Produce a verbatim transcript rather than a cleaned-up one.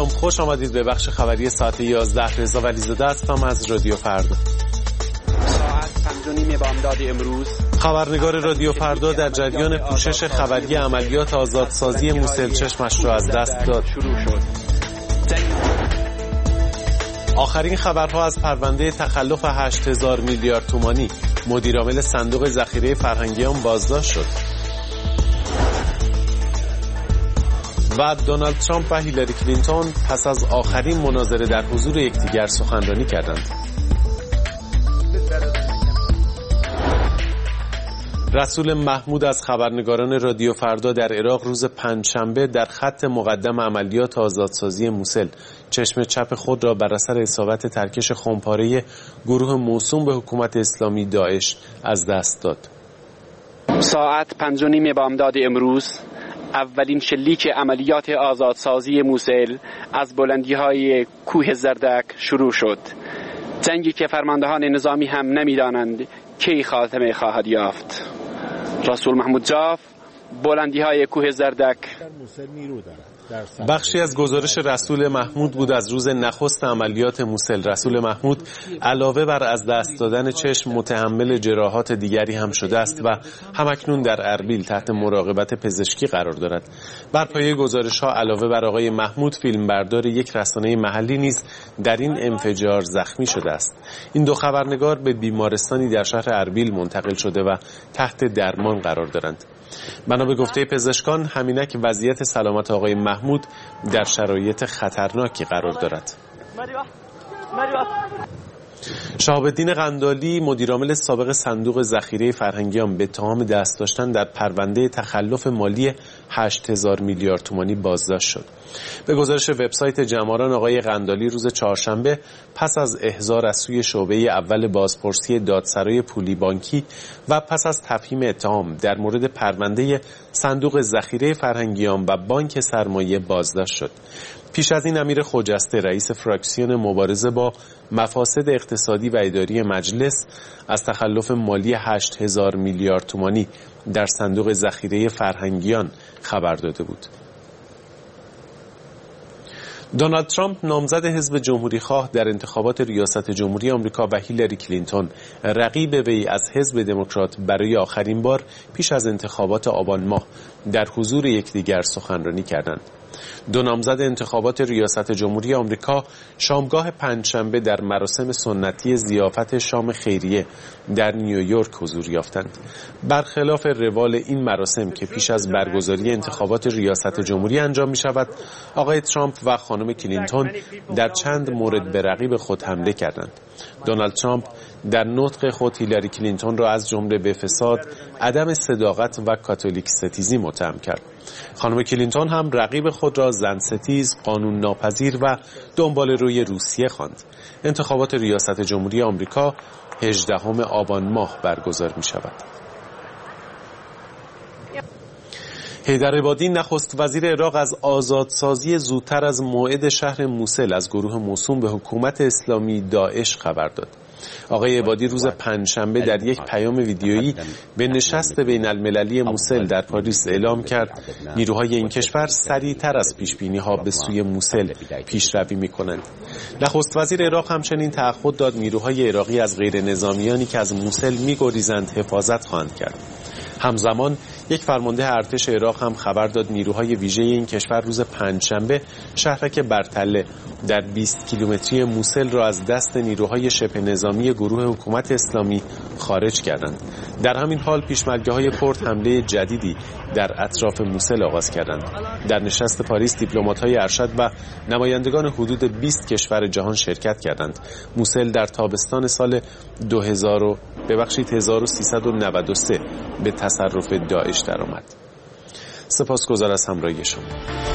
سلام، خوش آمدید به بخش خبری ساعت یازده. رضا ولیزاده هستم از رادیو فردا. ساعت پنج و نیم بامداد امروز خبرنگار رادیو فردا در جریان پوشش خبری عملیات آزادسازی موسل چشمش را از دست داد. شروع شد. آخرین خبرها از پرونده تخلف هشت هزار میلیارد تومانی. مدیرعامل صندوق ذخیره فرهنگیان بازداشت شد. و دونالد ترامپ و هیلاری کلینتون پس از آخرین مناظره در حضور یکدیگر سخنرانی کردند. رسول محمود از خبرنگاران رادیو فردا در عراق روز پنجشنبه در خط مقدم عملیات آزادسازی موسل چشم چپ خود را بر اثر اصابت ترکش خمپاره گروه موسوم به حکومت اسلامی داعش از دست داد. ساعت پنج و نیم بامداد امروز اولین شلیک عملیات آزادسازی موسل از بلندی‌های کوه زردک شروع شد. جنگی که فرماندهان نظامی هم نمی‌دانند کی خاتمه خواهد یافت. رسول محمود جاف، بلندی‌های کوه زردک. بخشی از گزارش رسول محمود بود از روز نخست عملیات موسل. رسول محمود علاوه بر از دست دادن چشم متحمل جراحات دیگری هم شده است و همکنون در اربیل تحت مراقبت پزشکی قرار دارد. بر پایه گزارش ها علاوه بر آقای محمود، فیلمبردار یک رسانه محلی نیز در این انفجار زخمی شده است. این دو خبرنگار به بیمارستانی در شهر اربیل منتقل شده و تحت درمان قرار دارند. بنا به گفته پزشکان همینک وضعیت سلامت آقای محمود در شرایط خطرناکی قرار دارد. شهاب الدین قندالی، مدیرعامل سابق صندوق ذخیره فرهنگیان، به اتهام دست داشتن در پرونده تخلف مالی هشت هزار میلیارد تومانی بازداشت شد. به گزارش وبسایت جماران، آقای قندالی روز چهارشنبه پس از احضار از سوی شعبه اول بازپرسی دادسرای پولی بانکی و پس از تفهیم اتهام در مورد پرونده صندوق ذخیره فرهنگیان و بانک سرمایه بازداشت شد. پیش از این امیر خجسته، رئیس فراکسیون مبارزه با مفاسد اقتصادی و اداری مجلس، از تخلف مالی هشت هزار میلیارد تومانی در صندوق ذخیره فرهنگیان خبر داده بود. دونالد ترامپ، نامزد حزب جمهوری خواه در انتخابات ریاست جمهوری آمریکا، و هیلاری کلینتون، رقیب وی از حزب دموکرات، برای آخرین بار پیش از انتخابات آبان ماه در حضور یکدیگر سخنرانی کردند. دو نامزد انتخابات ریاست جمهوری آمریکا شامگاه پنجشنبه در مراسم سنتی ضیافت شام خیریه در نیویورک حضور یافتند. برخلاف روال این مراسم که پیش از برگزاری انتخابات ریاست جمهوری انجام می شود، آقای ترامپ و خانم کلینتون در چند مورد به رقیب خود حمله کردند. دونالد ترامپ در نطق خود هیلاری کلینتون را از جمله به فساد، عدم صداقت و کاتولیک ستیزی متهم کرد. خانم کلینتون هم رقیب خود را زن ستیز، قانون ناپذیر و دنبال روی روسیه خواند. انتخابات ریاست جمهوری آمریکا هجدهم آبان ماه برگزار می شود. حیدر عبادی، نخست وزیر عراق، از آزادسازی زودتر از موعد شهر موسل از گروه موسوم به حکومت اسلامی داعش خبر داد. آقای عبادی روز پنجشنبه در یک پیام ویدیویی به نشست بین المللی موسل در پاریس اعلام کرد نیروهای این کشور سریعتر از پیشبینی‌ها به سوی موسل پیشروی می‌کنند. نخست وزیر عراق همچنین تعهد داد نیروهای عراقی از غیر نظامیانی که از موسل می‌گریزند حفاظت خواهند کرد. همزمان یک فرمانده ارتش عراق هم خبر داد نیروهای ویژه این کشور روز پنجشنبه شهرک برتله در بیست کیلومتری موسل را از دست نیروهای شبه نظامی گروه حکومت اسلامی خارج کردند. در همین حال پیشمرگه‌های کرد حمله جدیدی در اطراف موسل آغاز کردند. در نشست پاریس دیپلمات‌های ارشد و نمایندگان حدود بیست کشور جهان شرکت کردند. موسل در تابستان سال دو هزار ببخشید هزار و سیصد و نود و سه به تصرف داعش درآمد. سپاسگزار از همراهی شما.